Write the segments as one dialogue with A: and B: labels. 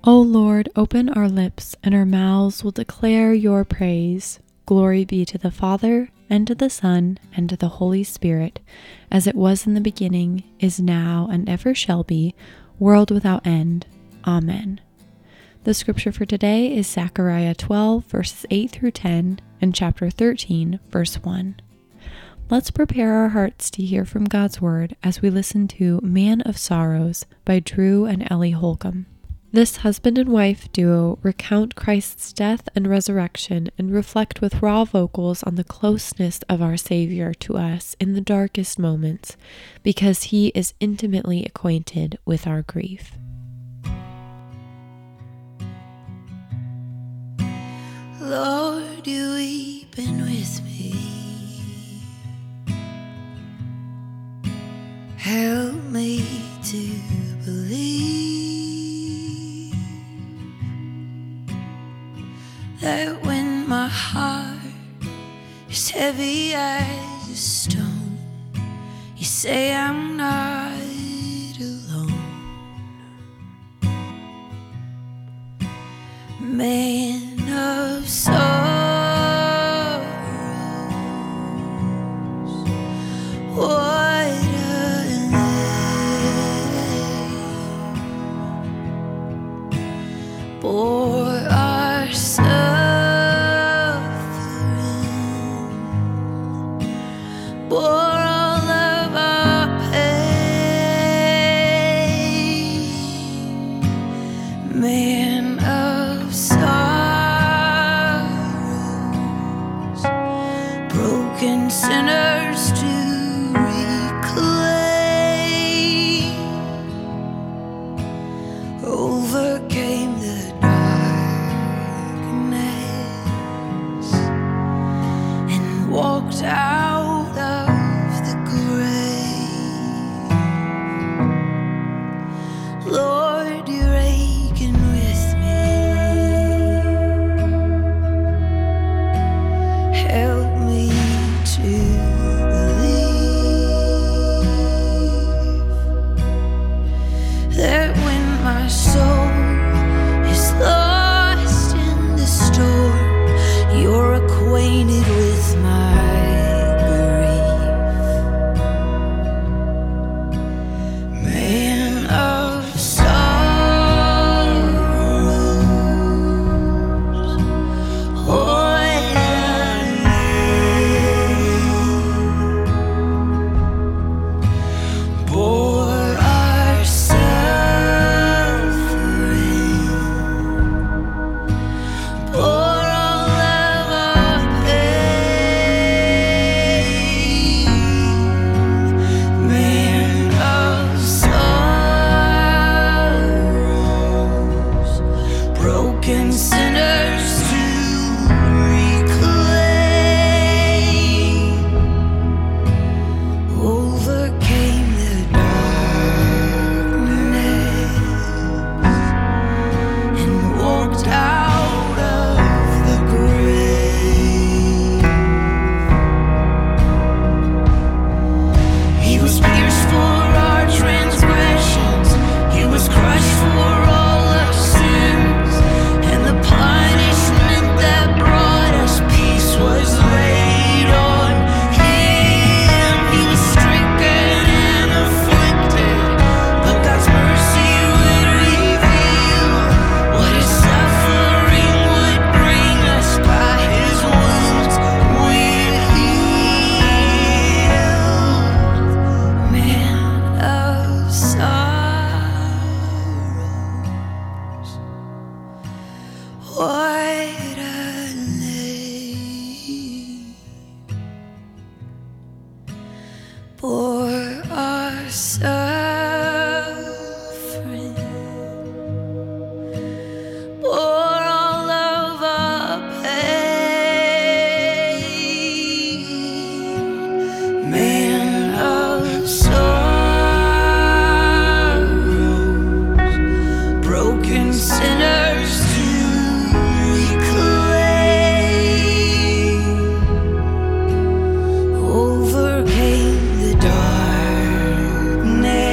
A: O Lord, open our lips, and our mouths will declare your praise. Glory be to the Father, and to the Son, and to the Holy Spirit, as it was in the beginning, is now, and ever shall be, world without end. Amen. The scripture for today is Zechariah 12, verses 8 through 10, and chapter 13, verse 1. Let's prepare our hearts to hear from God's Word as we listen to Man of Sorrows by Drew and Ellie Holcomb. This husband and wife duo recount Christ's death and resurrection and reflect with raw vocals on the closeness of our Savior to us in the darkest moments, because he is intimately acquainted with our grief.
B: Lord, you weeping with me. Help me to believe that when my heart is heavy as a stone, you say I'm not alone. Man of sorrows, what a name bore our suffering, bore all of our pain. Man of sorrows, broken sinners to reclaim, overcame the darkness and walked out of the grave. Lord, you're aching with me. Help me to believe that when my soul is lost in the storm, you're acquainted with my grief. Man of sorrows, what a name bore our suffering, bore all of our pain. Man of sorrows, broken sinners to reclaim, overcame the darkness and walked out of the grave. He was pierced for our transgressions, he was crushed for all our sins, and the punishment that brought us peace was laid on him. He was stricken and afflicted, but God's mercy would reveal what his suffering would bring us. By his wounds we're healed. Man of sorrows, what a name bore our suffering, bore all of our pain. Man of sorrows, broken sinners to reclaim, overcame the darkness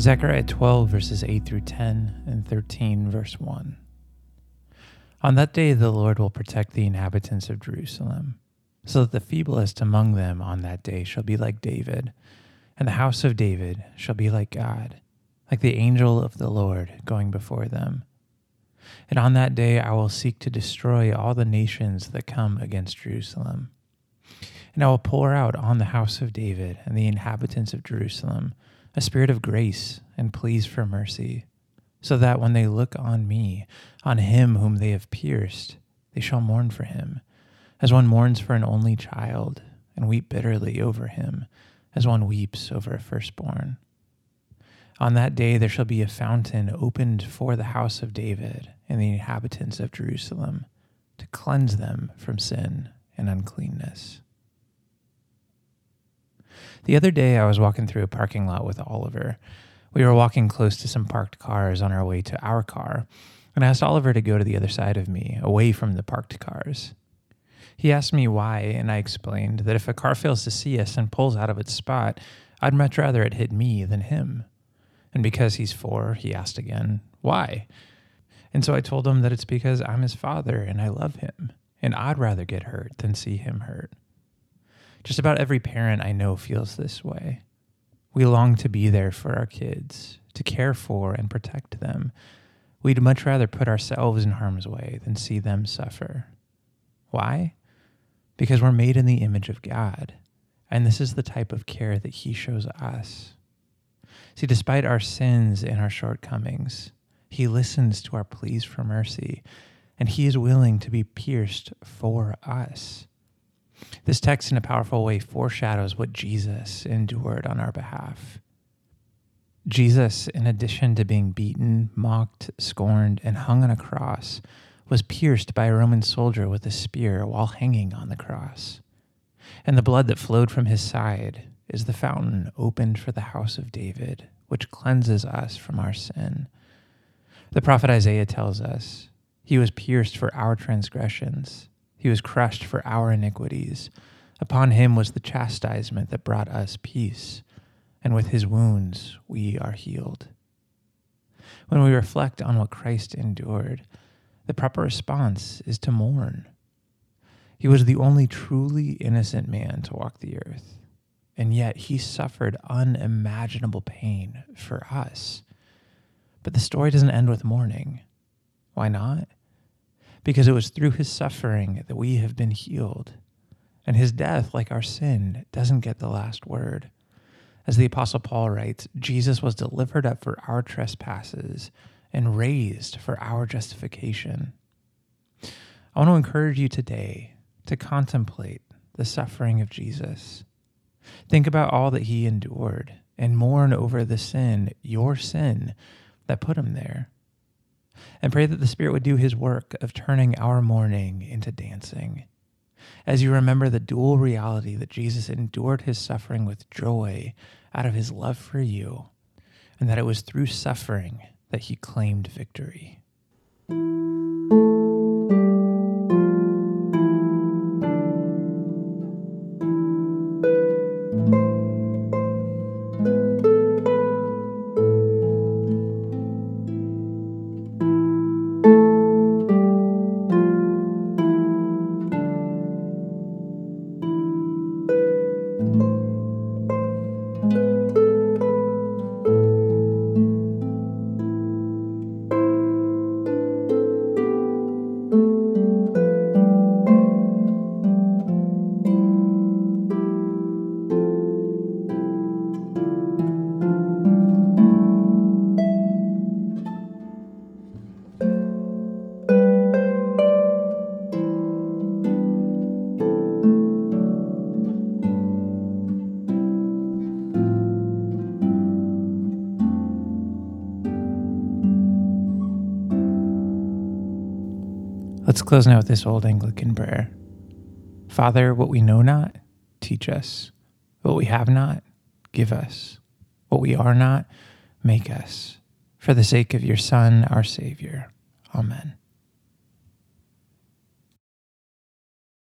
C: Zechariah 12, verses 8 through 10, and 13, verse 1. On that day the Lord will protect the inhabitants of Jerusalem, so that the feeblest among them on that day shall be like David, and the house of David shall be like God, like the angel of the Lord going before them. And on that day I will seek to destroy all the nations that come against Jerusalem. And I will pour out on the house of David and the inhabitants of Jerusalem a spirit of grace and pleas for mercy, so that when they look on me, on him whom they have pierced, they shall mourn for him, as one mourns for an only child, and weep bitterly over him, as one weeps over a firstborn. On that day there shall be a fountain opened for the house of David and the inhabitants of Jerusalem, to cleanse them from sin and uncleanness. The other day I was walking through a parking lot with Oliver. We were walking close to some parked cars on our way to our car, and I asked Oliver to go to the other side of me, away from the parked cars. He asked me why, and I explained that if a car fails to see us and pulls out of its spot, I'd much rather it hit me than him. And because he's 4, he asked again, why? And so I told him that it's because I'm his father and I love him, and I'd rather get hurt than see him hurt. Just about every parent I know feels this way. We long to be there for our kids, to care for and protect them. We'd much rather put ourselves in harm's way than see them suffer. Why? Because we're made in the image of God, and this is the type of care that He shows us. See, despite our sins and our shortcomings, He listens to our pleas for mercy, and He is willing to be pierced for us. This text in a powerful way foreshadows what Jesus endured on our behalf. Jesus, in addition to being beaten, mocked, scorned, and hung on a cross, was pierced by a Roman soldier with a spear while hanging on the cross. And the blood that flowed from his side is the fountain opened for the house of David, which cleanses us from our sin. The prophet Isaiah tells us, "He was pierced for our transgressions. He was crushed for our iniquities. Upon him was the chastisement that brought us peace, and with his wounds we are healed." When we reflect on what Christ endured, the proper response is to mourn. He was the only truly innocent man to walk the earth, and yet he suffered unimaginable pain for us. But the story doesn't end with mourning. Why not? Because it was through his suffering that we have been healed. And his death, like our sin, doesn't get the last word. As the Apostle Paul writes, Jesus was delivered up for our trespasses and raised for our justification. I want to encourage you today to contemplate the suffering of Jesus. Think about all that he endured and mourn over the sin, your sin, that put him there. And pray that the Spirit would do his work of turning our mourning into dancing. As you remember the dual reality that Jesus endured his suffering with joy out of his love for you, and that it was through suffering that he claimed victory. Let's close now with this old Anglican prayer. Father, what we know not, teach us. What we have not, give us. What we are not, make us. For the sake of your Son, our Savior. Amen.